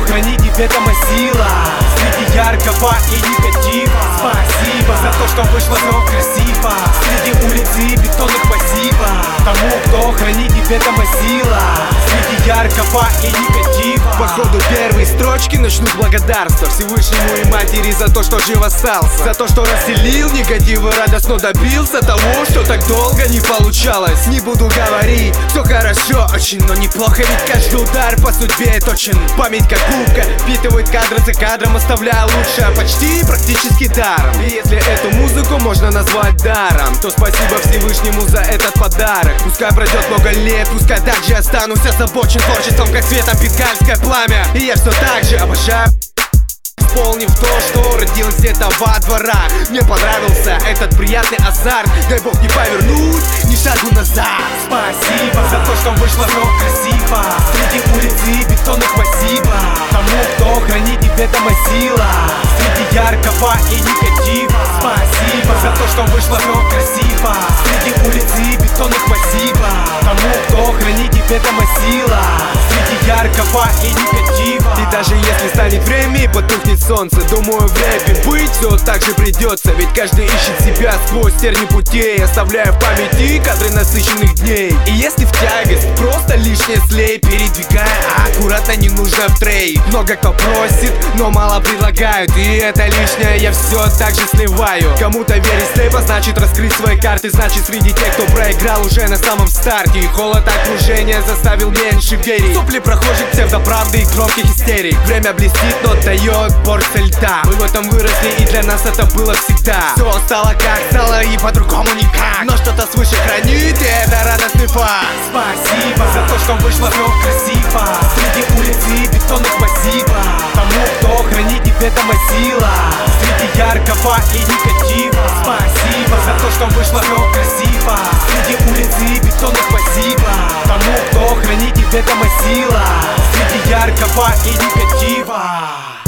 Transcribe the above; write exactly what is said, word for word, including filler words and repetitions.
хранит неведома сила среди яркого и негатива. Спасибо за то, что вышло все красиво среди улиц и бетонных массивов. Тому, кто хранит неведома сила среди яркого и негатива. Походу первые строчки начну с благодарства Всевышнему и матери за то, что жив остался, за то, что разделил негатив и радостно добился того, что так долго не получалось. Не буду говорить, все хорошо очень, но неплохо, ведь каждый удар по судьбе точен. Память как губка впитывает кадры за кадром, оставляя лучшее почти практически даром. И если эту музыку можно назвать даром, то спасибо Всевышнему за этот подарок. Пускай пройдет много лет, пускай также останусь озабочен творчеством, как светом бенгальское пламя. И я все так же обожаю, исполнив то, что родилось где-то во дворах. Мне понравился этот приятный азарт, дай бог не повернуть ни шагу назад. Спасибо за то, что вышло все красиво среди улиц и бетонных массивов. Тому, кто хранит неведома сила среди яркого и негатива. Спасибо за то, что вышло все красиво среди улиц и бетонных массивов. Тому, кто хранит неведома сила среди яркого и негатива. И даже если станет время и потухнет солнце, думаю, в рэпе быть все так же придется. Ведь каждый ищет себя сквозь терни путей, оставляя в памяти кадры насыщенных дней. И если в тягость, просто лишнее слей, передвигая аккуратно, не нужно в трей. Много кто просит, но мало предлагают, и это лишнее я все так же сливаю. Кому-то верить слепо, значит раскрыть свои карты, значит среди тех, кто проиграл уже на самом старте. И холод окружения заставил меньше верить. Сопли прохожих, псевдоправды и громких истерик. Время блестит, но дает порцию льда. Мы в этом выросли, и для нас это было всегда. Все стало как стало, и по-другому никак. Но что-то свыше хранит, и это радостный факт. Спасибо за то, что вышло все красиво среди улиц и бетонных массивов. Тому, кто хранит неведома сила среди яркого и негатива. Спасибо за то, что вышло все красиво среди улиц и бетонных массивов. Тому, кто хранит неведома сила среди яркого и негатива.